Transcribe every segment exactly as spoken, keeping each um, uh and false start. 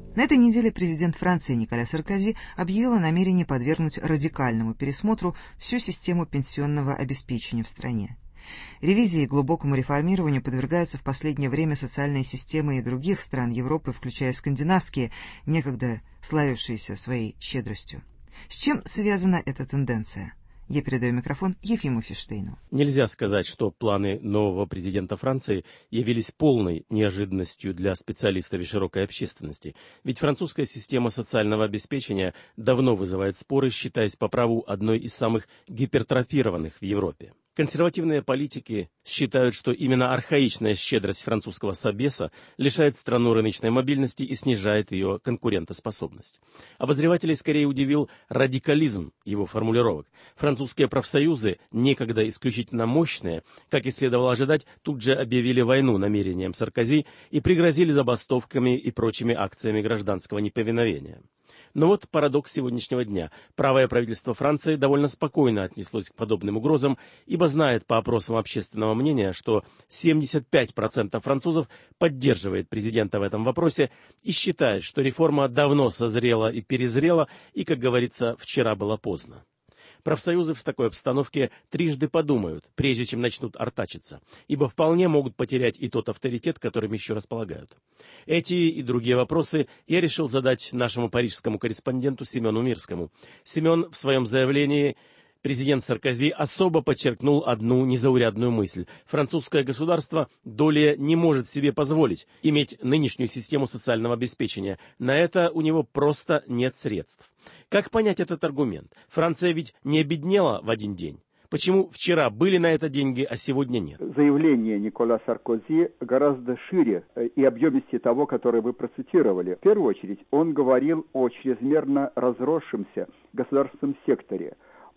На этой неделе президент Франции Николя Саркози объявил о намерении подвергнуть радикальному пересмотру всю систему пенсионного обеспечения в стране. Ревизии и глубокому реформированию подвергаются в последнее время социальные системы и других стран Европы, включая скандинавские, некогда славившиеся своей щедростью. С чем связана эта тенденция? Я передаю микрофон Ефиму Фиштейну. Нельзя сказать, что планы нового президента Франции явились полной неожиданностью для специалистов и широкой общественности. Ведь французская система социального обеспечения давно вызывает споры, считаясь по праву одной из самых гипертрофированных в Европе. Консервативные политики считают, что именно архаичная щедрость французского собеса лишает страну рыночной мобильности и снижает ее конкурентоспособность. Обозревателей скорее удивил радикализм его формулировок. Французские профсоюзы, некогда исключительно мощные, как и следовало ожидать, тут же объявили войну намерениям Саркози и пригрозили забастовками и прочими акциями гражданского неповиновения. Но вот парадокс сегодняшнего дня. Правое правительство Франции довольно спокойно отнеслось к подобным угрозам, ибо знает по опросам общественного мнения, что семьдесят пять процентов французов поддерживает президента в этом вопросе и считает, что реформа давно созрела и перезрела, и, как говорится, вчера было поздно. Профсоюзы в такой обстановке трижды подумают, прежде чем начнут артачиться, ибо вполне могут потерять и тот авторитет, которым еще располагают. Эти и другие вопросы я решил задать нашему парижскому корреспонденту Семену Мирскому. Семен в своем заявлении президент Саркози особо подчеркнул одну незаурядную мысль. Французское государство долее не может себе позволить иметь нынешнюю систему социального обеспечения. На это у него просто нет средств. Как понять этот аргумент? Франция ведь не обеднела в один день. Почему вчера были на это деньги, а сегодня нет? Заявление Николя Саркози гораздо шире и объемистее того, которое вы процитировали. В первую очередь он говорил о чрезмерно разросшемся государственном секторе,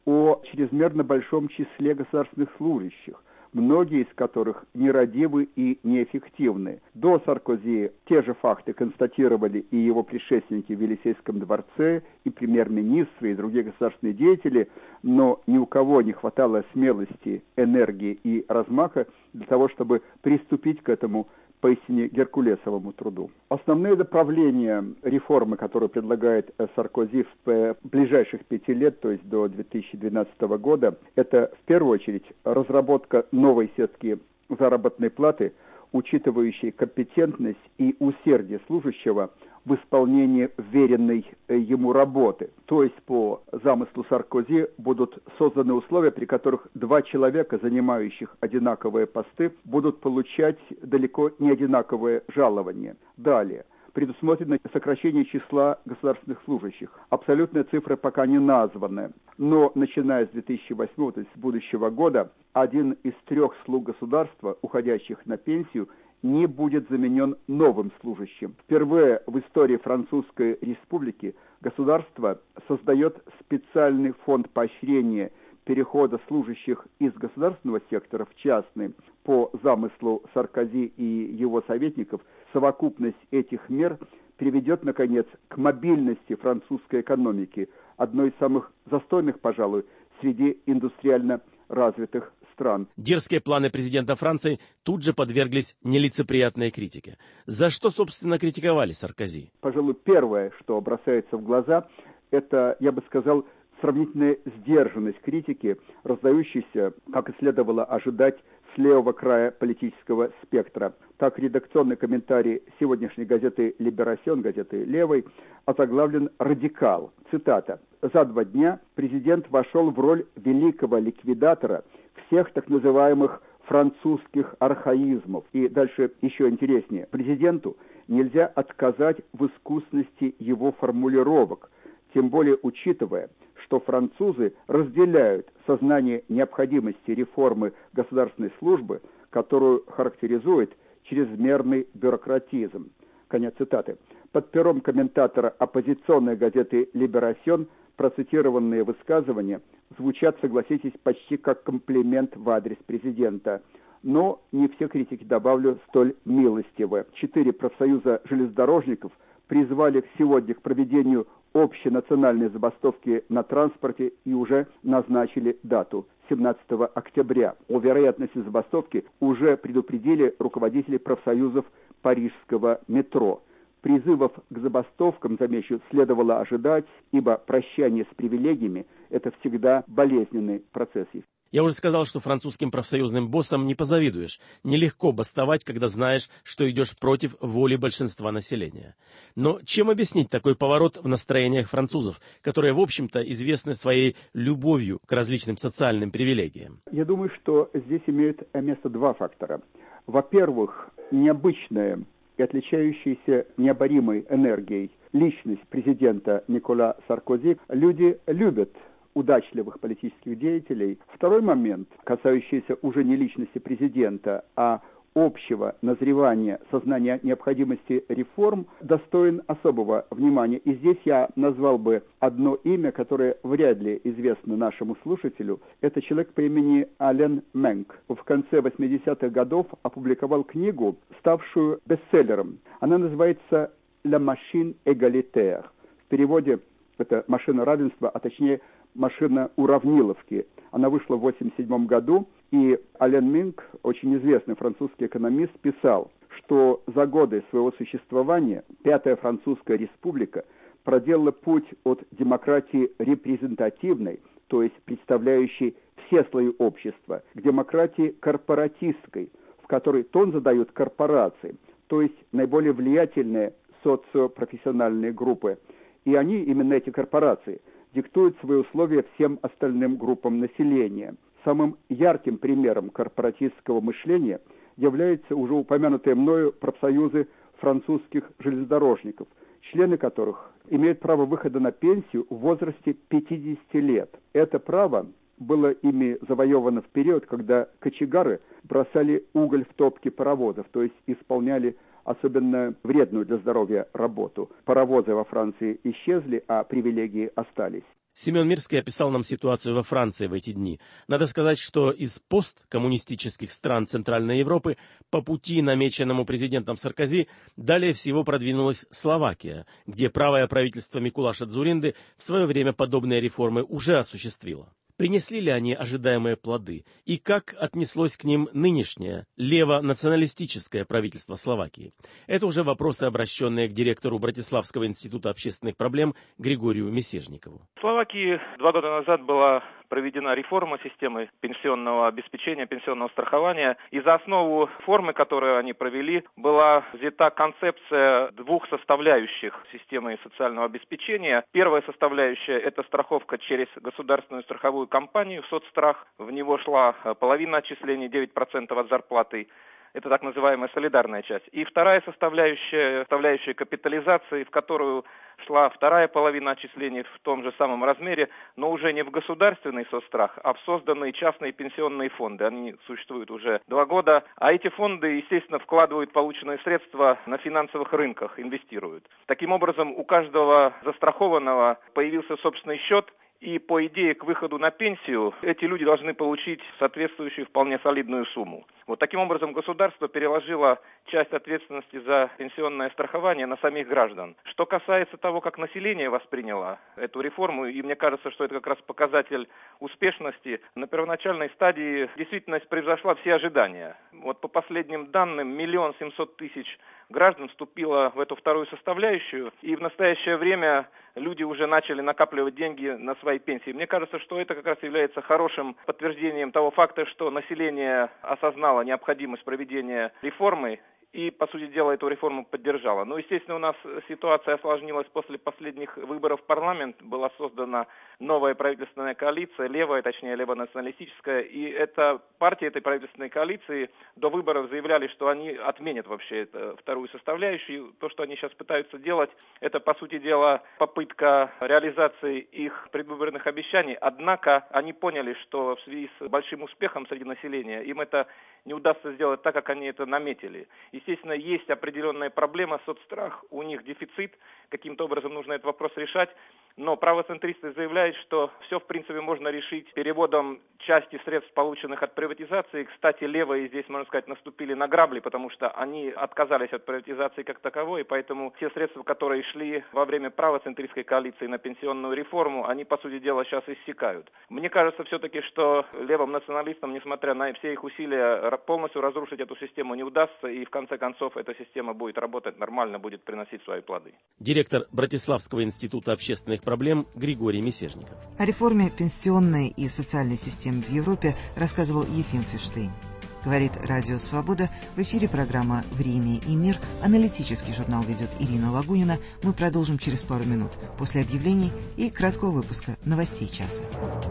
о чрезмерно большом числе государственных служащих, многие из которых нерадивы и неэффективны. До Саркози те же факты констатировали и его предшественники в Елисейском дворце, и премьер-министры, и другие государственные деятели, но ни у кого не хватало смелости, энергии и размаха для того, чтобы приступить к этому поистине геркулесовому труду. Основные направления реформы, которые предлагает Саркози в ближайших пяти лет, то есть до две тысячи двенадцатого года, это в первую очередь разработка новой сетки заработной платы, учитывающей компетентность и усердие служащего в исполнении веренной ему работы. То есть по замыслу Саркози будут созданы условия, при которых два человека, занимающих одинаковые посты, будут получать далеко не одинаковые жалования. Далее. Предусмотрено сокращение числа государственных служащих. Абсолютные цифры пока не названы, но начиная с две тысячи восьмого, то есть с будущего года, один из трех слуг государства, уходящих на пенсию, не будет заменен новым служащим. Впервые в истории Французской Республики государство создает специальный фонд поощрения перехода служащих из государственного сектора в частный. По замыслу Саркози и его советников, совокупность этих мер приведет, наконец, к мобильности французской экономики, одной из самых застойных, пожалуй, среди индустриально развитых стран. Дерзкие планы президента Франции тут же подверглись нелицеприятной критике. За что, собственно, критиковали Саркози? Пожалуй, первое, что бросается в глаза, это, я бы сказал, сравнительная сдержанность критики, раздающейся, как и следовало ожидать, с левого края политического спектра. Так, редакционный комментарий сегодняшней газеты «Либерасьон», газеты «Левой», озаглавлен «Радикал». Цитата. «За два дня президент вошел в роль великого ликвидатора всех так называемых французских архаизмов». И дальше еще интереснее. Президенту нельзя отказать в искусности его формулировок, тем более учитывая, что французы разделяют сознание необходимости реформы государственной службы, которую характеризует чрезмерный бюрократизм. Конец цитаты. Под пером комментатора оппозиционной газеты «Либерасьон» процитированные высказывания звучат, согласитесь, почти как комплимент в адрес президента. Но не все критики, добавлю, столь милостивы. Четыре профсоюза железнодорожников призвали сегодня к проведению общенациональной забастовки на транспорте и уже назначили дату семнадцатого октября. О вероятности забастовки уже предупредили руководители профсоюзов парижского метро. Призывов к забастовкам, замечу, следовало ожидать, ибо прощание с привилегиями – это всегда болезненный процесс. Я уже сказал, что французским профсоюзным боссам не позавидуешь. Нелегко бастовать, когда знаешь, что идешь против воли большинства населения. Но чем объяснить такой поворот в настроениях французов, которые, в общем-то, известны своей любовью к различным социальным привилегиям? Я думаю, что здесь имеют место два фактора. Во-первых, необычная и отличающаяся необоримой энергией личность президента Николя Саркози. Люди любят удачливых политических деятелей. Второй момент, касающийся уже не личности президента, а общего назревания сознания необходимости реформ, достоин особого внимания. И здесь я назвал бы одно имя, которое вряд ли известно нашему слушателю. Это человек по имени Ален Менк. В конце восьмидесятых годов опубликовал книгу, ставшую бестселлером. Она называется «La machine égalitaire». В переводе это «машина равенства», а точнее «машина уравниловки». Она вышла в восемьдесят седьмом году, и Ален Менк, очень известный французский экономист, писал, что за годы своего существования Пятая Французская Республика проделала путь от демократии репрезентативной, то есть представляющей все слои общества, к демократии корпоратистской, в которой тон задают корпорации, то есть наиболее влиятельные социопрофессиональные группы. И они, именно эти корпорации, диктуют свои условия всем остальным группам населения. Самым ярким примером корпоратистского мышления являются уже упомянутые мною профсоюзы французских железнодорожников, члены которых имеют право выхода на пенсию в возрасте пятидесяти лет. Это право было ими завоевано в период, когда кочегары бросали уголь в топки паровозов, то есть исполняли особенно вредную для здоровья работу. Паровозы во Франции исчезли, а привилегии остались. Семен Мирский описал нам ситуацию во Франции в эти дни. Надо сказать, что из посткоммунистических стран Центральной Европы по пути, намеченному президентом Саркози, далее всего продвинулась Словакия, где правое правительство Микулаша Дзуринды в свое время подобные реформы уже осуществило. Принесли ли они ожидаемые плоды? И как отнеслось к ним нынешнее лево-националистическое правительство Словакии? Это уже вопросы, обращенные к директору Братиславского института общественных проблем Григорию Месежникову. В Словакии два года назад была проведена реформа системы пенсионного обеспечения, пенсионного страхования. И за основу формы, которую они провели, была взята концепция двух составляющих системы социального обеспечения. Первая составляющая – это страховка через государственную страховую компанию «Соцстрах». В него шла половина отчислений, девять процентов от зарплаты. Это так называемая солидарная часть. И вторая составляющая, составляющая капитализации, в которую шла вторая половина отчислений в том же самом размере, но уже не в государственный соцстрах, а в созданные частные пенсионные фонды. Они существуют уже два года, а эти фонды, естественно, вкладывают полученные средства на финансовых рынках, инвестируют. Таким образом, у каждого застрахованного появился собственный счет, и по идее к выходу на пенсию эти люди должны получить соответствующую вполне солидную сумму. Вот таким образом государство переложило часть ответственности за пенсионное страхование на самих граждан. Что касается того, как население восприняло эту реформу, и мне кажется, что это как раз показатель успешности, на первоначальной стадии действительность превзошла все ожидания. Вот по последним данным, миллион семьсот тысяч граждан вступило в эту вторую составляющую, и в настоящее время люди уже начали накапливать деньги на свои пенсии. Мне кажется, что это как раз является хорошим подтверждением того факта, что население осознало необходимость проведения реформы и, по сути дела, эту реформу поддержала. Ну, естественно, у нас ситуация осложнилась после последних выборов в парламент. Была создана новая правительственная коалиция, левая, точнее, лево-националистическая. И эта партия этой правительственной коалиции до выборов заявляли, что они отменят вообще эту вторую составляющую. То, что они сейчас пытаются делать, это, по сути дела, попытка реализации их предвыборных обещаний. Однако они поняли, что в связи с большим успехом среди населения им это не удастся сделать так, как они это наметили. Естественно, есть определенная проблема, соцстрах, у них дефицит, каким-то образом нужно этот вопрос решать. Но правоцентристы заявляют, что все, в принципе, можно решить переводом части средств, полученных от приватизации. Кстати, левые здесь, можно сказать, наступили на грабли, потому что они отказались от приватизации как таковой, и поэтому те средства, которые шли во время правоцентристской коалиции на пенсионную реформу, они, по сути дела, сейчас иссякают. Мне кажется все-таки, что левым националистам, несмотря на все их усилия, полностью разрушить эту систему не удастся, и в конце концов эта система будет работать нормально, будет приносить свои плоды. Директор Братиславского института общественных проблем Григорий Месежников. О реформе пенсионной и социальной системы в Европе рассказывал Ефим Ферштейн. Говорит Радио Свобода. В эфире программа «Время и мир». Аналитический журнал ведет Ирина Лагунина. Мы продолжим через пару минут после объявлений и краткого выпуска новостей часа.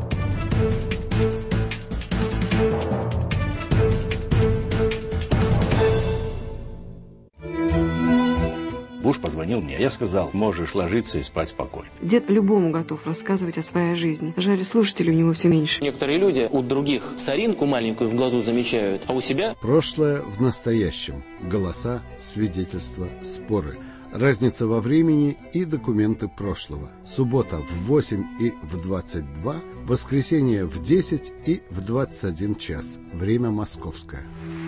Буш позвонил мне, я сказал, можешь ложиться и спать спокойно. Дед любому готов рассказывать о своей жизни. Жаль, слушателей у него все меньше. Некоторые люди у других соринку маленькую в глазу замечают, а у себя... Прошлое в настоящем. Голоса, свидетельства, споры. Разница во времени и документы прошлого. Суббота в восемь и в двадцать два, воскресенье в десять и в двадцать один час. Время московское.